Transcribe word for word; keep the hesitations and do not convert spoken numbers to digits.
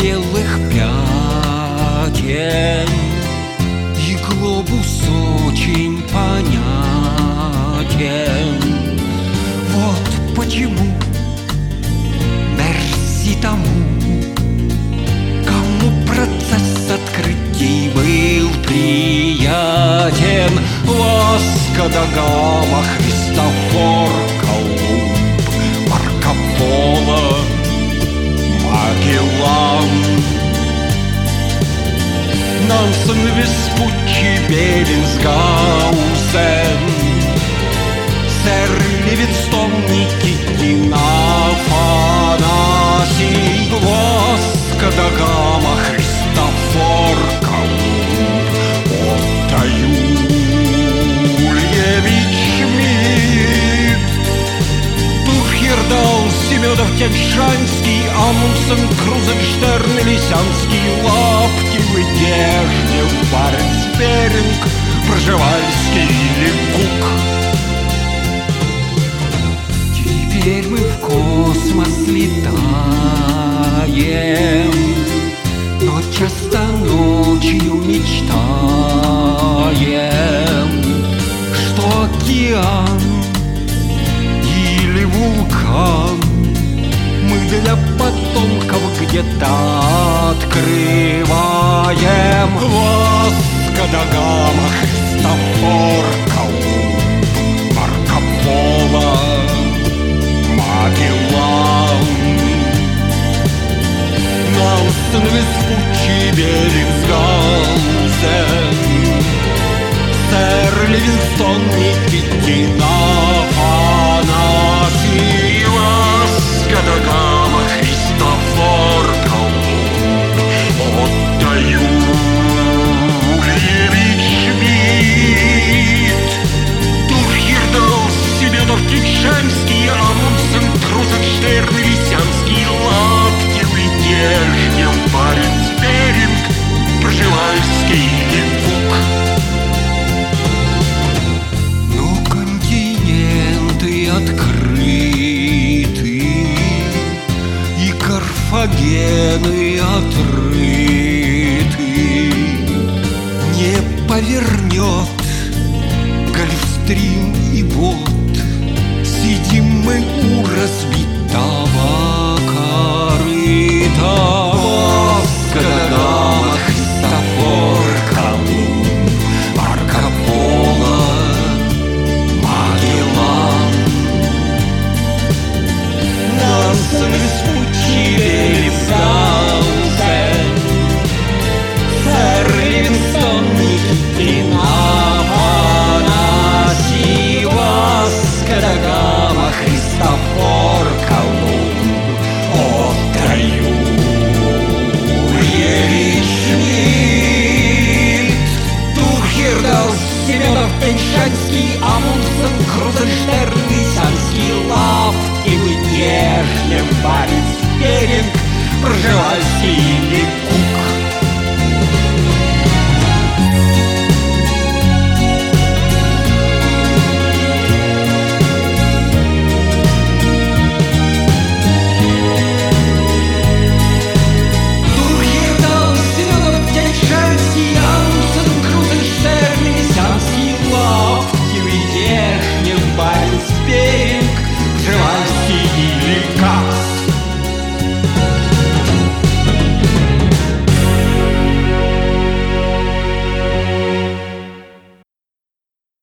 белых пятен, и глобус очень понятен. Вот почему мерси тому, кому процесс открытий был приятен. Васко да Гама, Христофор Колумб, Марко Поло, Магеллан, Нансен, Веспуччи, Беллинсгаузен, сэр Ливингстон, Никитин, Афанасий. Васко да Гама, Христофор Колумб, Отто Юльевич Шмидт, Тухердал, Семенов, Тяньшанский, Амундсен, Крузенштерн, Лисянский, Лаптевый, Дежнев, Баренц, Беринг, Пржевальский или Кук. Теперь мы в космос летаем, но часто ночью мечтаем, что океан или вулкан мы для потомков где-то открываем. Васко да Гама, Христофор Колумб, Марко Поло, Магеллан, Нансен, Веспуччи, Беллинсгаузен, сэр Ливингстон, Никитин, Афанасий. Васко да Гама, Христофор Колумб, Отто Юльевич Шмидт, Тухердал, Семенов, Тяньшанский, Амундсен, Крузенштерн, Лисянский, Лаптевый, Дежнев, Баренц, Беринг, Пржевальский и Кук. Но континенты открыты, и Карфагены отрыты. Не повернет Гольфстрим